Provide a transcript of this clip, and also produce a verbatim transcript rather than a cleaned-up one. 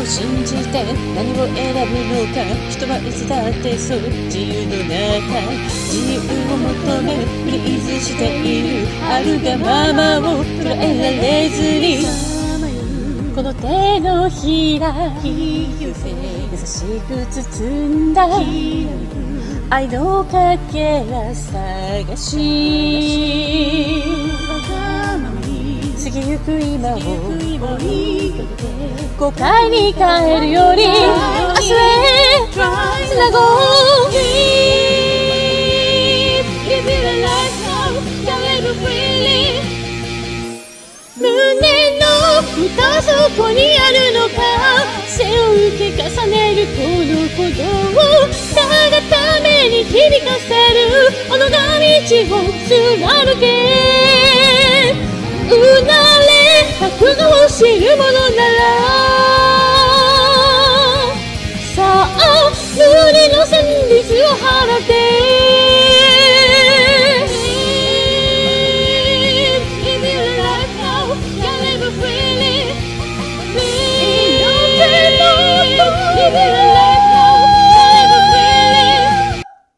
信じて何を選ぶのか。人はいつだってそう自由の中、自由を求めフリーズしている。あるがままを捉えられずに、この手のひら優しく包んだ愛のかけら探し、過ぎゆく今を後悔に変えるより明日へつなごう。Live your life now, live freely。 胸の蓋そこにあるのか、背を受け重ねるこの鼓動をたがために響かせる。己の道を貫け。